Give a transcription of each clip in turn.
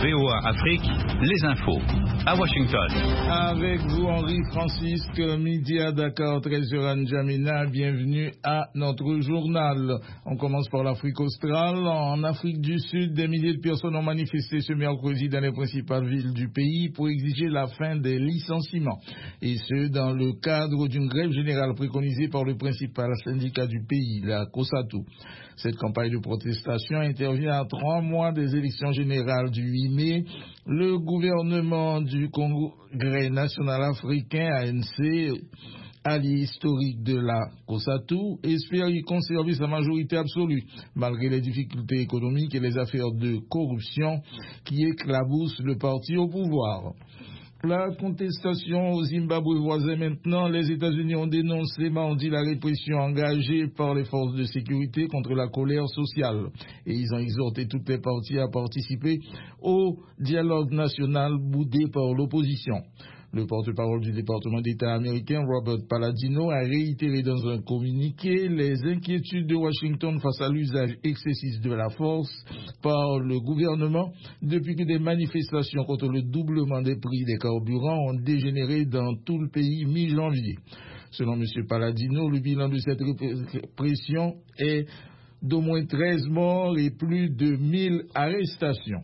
VOA Afrique, les infos. À Washington. Avec vous, Henri Francisque, midi à Dakar, 13h N'Djamena. Bienvenue à notre journal. On commence par l'Afrique australe. En Afrique du Sud, des milliers de personnes ont manifesté ce mercredi dans les principales villes du pays pour exiger la fin des licenciements. Et ce, dans le cadre d'une grève générale préconisée par le principal syndicat du pays, la COSATU. Cette campagne de protestation intervient à 3 mois des élections générales du 8 mai. Le gouvernement du Congrès national africain, ANC, allié historique de la COSATU, espère y conserver sa majorité absolue, malgré les difficultés économiques et les affaires de corruption qui éclaboussent le parti au pouvoir. La contestation au Zimbabwe voisin maintenant, les États-Unis ont dénoncé mardi la répression engagée par les forces de sécurité contre la colère sociale. Et ils ont exhorté toutes les parties à participer au dialogue national boudé par l'opposition. Le porte-parole du département d'État américain, Robert Palladino, a réitéré dans un communiqué les inquiétudes de Washington face à l'usage excessif de la force par le gouvernement depuis que des manifestations contre le doublement des prix des carburants ont dégénéré dans tout le pays mi-janvier. Selon M. Palladino, le bilan de cette répression est d'au moins 13 morts et plus de 1000 arrestations.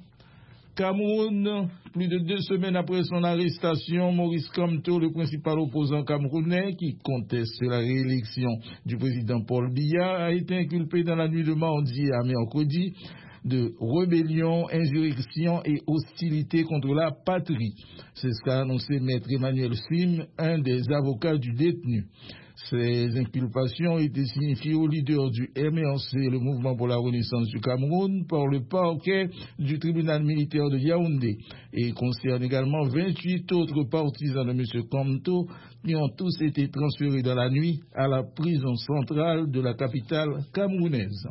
Cameroun, plus de 2 semaines après son arrestation, Maurice Kamto, le principal opposant camerounais qui conteste la réélection du président Paul Biya, a été inculpé dans la nuit de mardi à mercredi de rébellion, insurrection et hostilité contre la patrie. C'est ce qu'a annoncé Maître Emmanuel Sim, un des avocats du détenu. Ces inculpations ont été signifiées au leader du MRC, le Mouvement pour la Renaissance du Cameroun, par le parquet du tribunal militaire de Yaoundé et concernent également 28 autres partisans de M. Kamto qui ont tous été transférés dans la nuit à la prison centrale de la capitale camerounaise.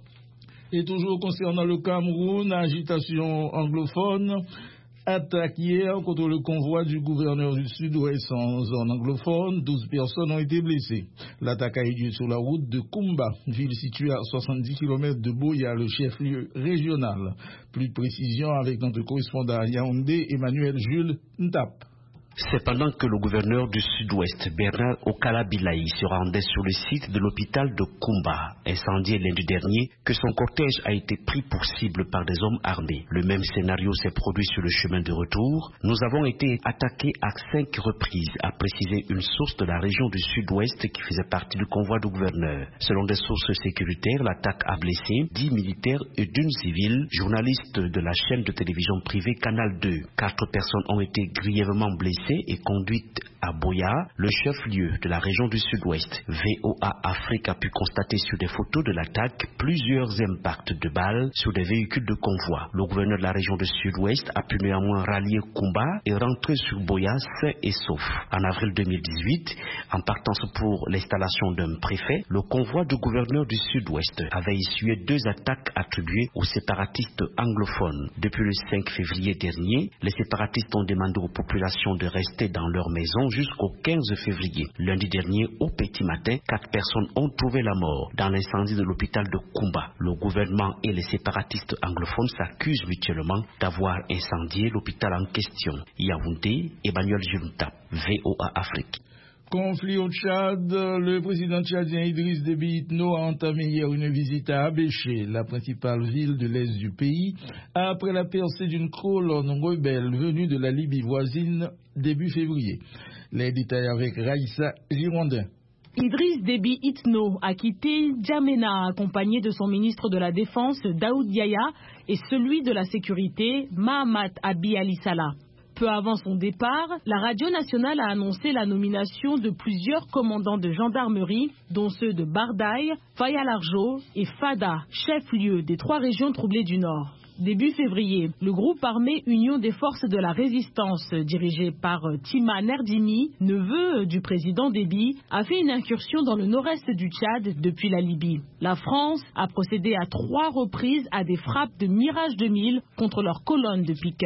Et toujours concernant le Cameroun, agitation anglophone. Attaque hier contre le convoi du gouverneur du Sud-Ouest en zone anglophone. 12 personnes ont été blessées. L'attaque a eu lieu sur la route de Kumba, ville située à 70 km de Boya, le chef-lieu régional. Plus de précision avec notre correspondant à Yaoundé, Emmanuel Jules Ntap. C'est pendant que le gouverneur du Sud-Ouest, Bernard Okalabilaï, se rendait sur le site de l'hôpital de Kumba, incendié lundi dernier, que son cortège a été pris pour cible par des hommes armés. Le même scénario s'est produit sur le chemin de retour. Nous avons été attaqués à 5 reprises, a précisé une source de la région du Sud-Ouest qui faisait partie du convoi du gouverneur. Selon des sources sécuritaires, l'attaque a blessé 10 militaires et d'une civile, journaliste de la chaîne de télévision privée Canal 2. 4 personnes ont été grièvement blessées et conduite à Boya, le chef-lieu de la région du Sud-Ouest. VOA Afrique a pu constater sur des photos de l'attaque plusieurs impacts de balles sur des véhicules de convoi. Le gouverneur de la région du Sud-Ouest a pu néanmoins rallier Kumba et rentrer sur Boya sain et sauf. En avril 2018, en partance pour l'installation d'un préfet, le convoi du gouverneur du Sud-Ouest avait essuyé 2 attaques attribuées aux séparatistes anglophones. Depuis le 5 février dernier, les séparatistes ont demandé aux populations de rester dans leur maison jusqu'au 15 février. Lundi dernier, au petit matin, 4 personnes ont trouvé la mort dans l'incendie de l'hôpital de Kumba. Le gouvernement et les séparatistes anglophones s'accusent mutuellement d'avoir incendié l'hôpital en question. Yaoundé, Emmanuel Junta, VOA Afrique. Conflit au Tchad, le président tchadien Idriss Déby Itno a entamé hier une visite à Abéché, la principale ville de l'est du pays, après la percée d'une colonne rebelle venue de la Libye voisine début février. Les détails avec Raïssa Girondin. Idriss Déby Itno a quitté N'Djamena accompagné de son ministre de la Défense Daoud Yaya et celui de la Sécurité Mahamat Abi Ali Salah. Peu avant son départ, la radio nationale a annoncé la nomination de plusieurs commandants de gendarmerie, dont ceux de Bardaï, Faya-Largeau et Fada, chef-lieu des 3 régions troublées du Nord. Début février, le groupe armé Union des forces de la résistance, dirigé par Tima Nerdimi, neveu du président Déby, a fait une incursion dans le nord-est du Tchad depuis la Libye. La France a procédé à 3 reprises à des frappes de Mirage 2000 contre leur colonne de pick-up.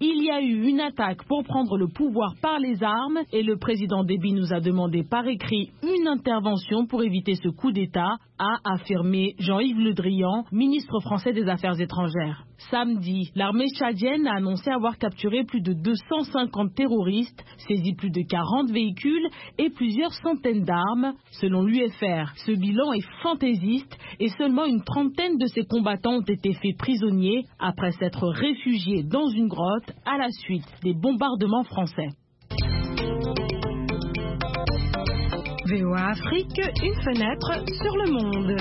Il y a eu une attaque pour prendre le pouvoir par les armes et le président Déby nous a demandé par écrit une intervention pour éviter ce coup d'État, a affirmé Jean-Yves Le Drian, ministre français des Affaires étrangères. Samedi, l'armée tchadienne a annoncé avoir capturé plus de 250 terroristes, saisi plus de 40 véhicules et plusieurs centaines d'armes. Selon l'UFR, ce bilan est fantaisiste et seulement une trentaine de ces combattants ont été faits prisonniers après s'être réfugiés dans une grotte à la suite des bombardements français. VOA Afrique, une fenêtre sur le monde.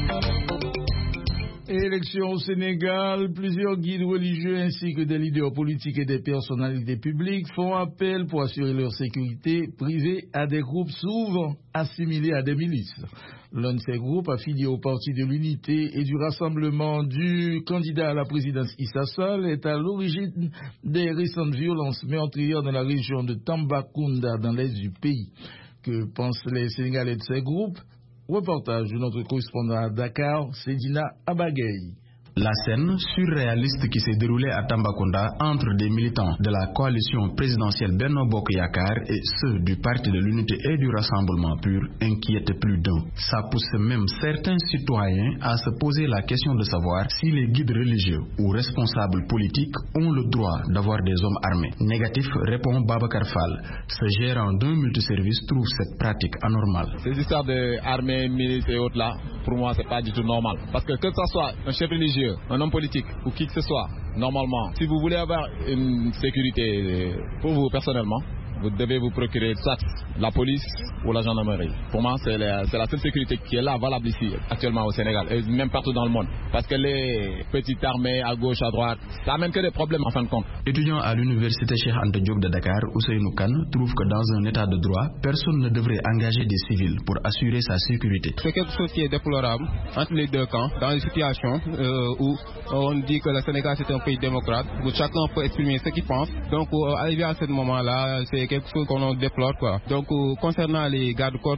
Élections au Sénégal, plusieurs guides religieux ainsi que des leaders politiques et des personnalités publiques font appel pour assurer leur sécurité privée à des groupes souvent assimilés à des milices. L'un de ces groupes, affilié au Parti de l'Unité et du Rassemblement du candidat à la présidence Issa Sall, est à l'origine des récentes violences meurtrières dans la région de Tambacounda, dans l'est du pays. Que pensent les Sénégalais de ces groupes? Reportage de notre correspondant à Dakar, Sedina Abagay. La scène surréaliste qui s'est déroulée à Tambacounda entre des militants de la coalition présidentielle Benno Bokk Yakaar et ceux du Parti de l'Unité et du Rassemblement pur inquiète plus d'un. Ça pousse même certains citoyens à se poser la question de savoir si les guides religieux ou responsables politiques ont le droit d'avoir des hommes armés. Négatif, répond Babacar Fall. Ce gérant d'un multiservice trouve cette pratique anormale. Ces histoires d'armée, milices et autres là, pour moi c'est pas du tout normal. Parce que ce soit un chef religieux, un homme politique ou qui que ce soit, normalement, si vous voulez avoir une sécurité pour vous personnellement, vous devez vous procurer soit la police ou la gendarmerie. Pour moi, c'est la seule sécurité qui est là, valable ici, actuellement au Sénégal, et même partout dans le monde. Parce que les petites armées à gauche, à droite, ça amène que des problèmes en fin de compte. Étudiant à l'université Cheikh Anta Diop de Dakar, Ousseynou Kane trouve que dans un état de droit, personne ne devrait engager des civils pour assurer sa sécurité. C'est quelque chose qui est déplorable entre les deux camps, dans une situation où on dit que le Sénégal c'est un pays démocrate, où chacun peut exprimer ce qu'il pense. Donc, arrivé à ce moment-là, c'est quelque chose qu'on déplore, quoi. Donc, concernant les gardes-corps,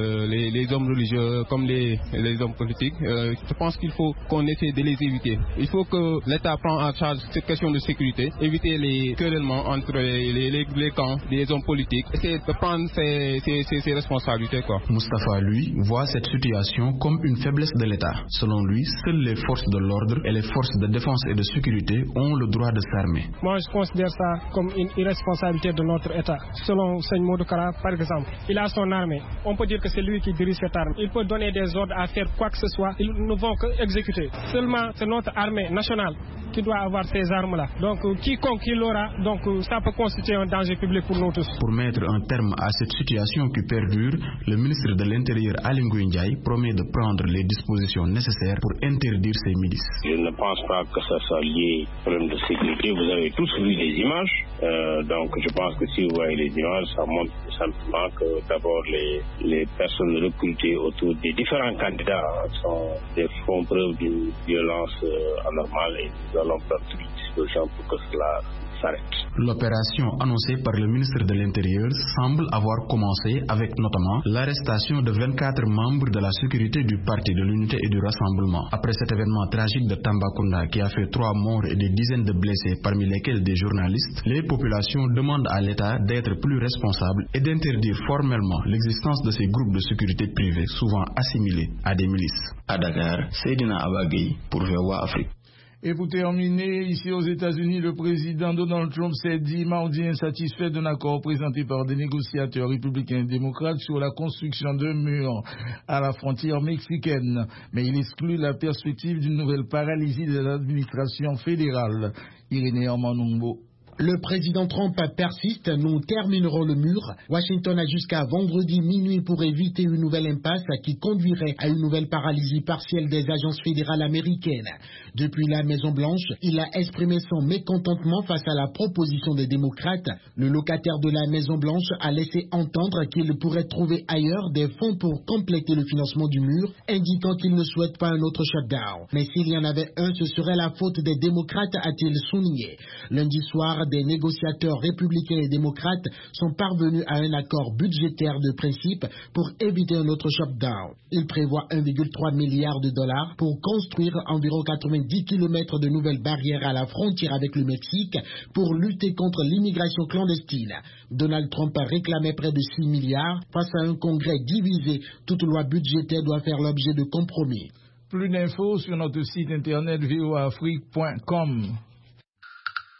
les hommes religieux comme les hommes politiques, je pense qu'il faut qu'on essaie de les éviter. Il faut que l'État prenne en charge cette question de sécurité, éviter les querellements entre les camps des hommes politiques, essayer de prendre ses responsabilités, quoi. Moustapha, lui, voit cette situation comme une faiblesse de l'État. Selon lui, seules les forces de l'ordre et les forces de défense et de sécurité ont le droit de s'armer. Moi, je considère ça comme une irresponsabilité de notre État. Selon Seigne Modou Kara, par exemple, il a son armée. On peut dire que c'est lui qui dirige cette armée. Il peut donner des ordres à faire quoi que ce soit. Ils ne vont que exécuter. Seulement, c'est notre armée nationale qui doit avoir ces armes-là. Donc, quiconque qui l'aura, donc ça peut constituer un danger public pour nous tous. Pour mettre un terme à cette situation qui perdure, le ministre de l'Intérieur, Aly Ngouille Ndiaye, promet de prendre les dispositions nécessaires pour interdire ces milices. Je ne pense pas que ça soit lié au problème de sécurité. Vous avez tous vu les images. Donc, je pense que si vous voyez les images, ça montre tout simplement que d'abord les personnes recrutées autour des différents candidats font preuve d'une violence anormale et nous allons prendre toutes les dispositions pour que cela s'arrête. L'opération annoncée par le ministre de l'Intérieur semble avoir commencé avec notamment l'arrestation de 24 membres de la sécurité du Parti de l'Unité et du Rassemblement. Après cet événement tragique de Tambacounda qui a fait 3 morts et des dizaines de blessés, parmi lesquels des journalistes, les populations demandent à l'État d'être plus responsable et d'interdire formellement l'existence de ces groupes de sécurité privés, souvent assimilés à des milices. À Dakar, Sedina Abagay pour VOA Afrique. Et pour terminer, ici aux États-Unis, le président Donald Trump s'est dit mardi insatisfait d'un accord présenté par des négociateurs républicains et démocrates sur la construction d'un mur à la frontière mexicaine. Mais il exclut la perspective d'une nouvelle paralysie de l'administration fédérale. Irénée Armanumbo. Le président Trump persiste, nous terminerons le mur. Washington a jusqu'à vendredi minuit pour éviter une nouvelle impasse qui conduirait à une nouvelle paralysie partielle des agences fédérales américaines. Depuis la Maison-Blanche, il a exprimé son mécontentement face à la proposition des démocrates. Le locataire de la Maison-Blanche a laissé entendre qu'il pourrait trouver ailleurs des fonds pour compléter le financement du mur, indiquant qu'il ne souhaite pas un autre shutdown. Mais s'il y en avait un, ce serait la faute des démocrates, a-t-il souligné. Lundi soir, plupart des négociateurs républicains et démocrates sont parvenus à un accord budgétaire de principe pour éviter un autre shutdown. Ils prévoient 1,3 milliard de dollars pour construire environ 90 km de nouvelles barrières à la frontière avec le Mexique pour lutter contre l'immigration clandestine. Donald Trump a réclamé près de 6 milliards. Face à un congrès divisé, toute loi budgétaire doit faire l'objet de compromis. Plus d'infos sur notre site internet voaafrique.com.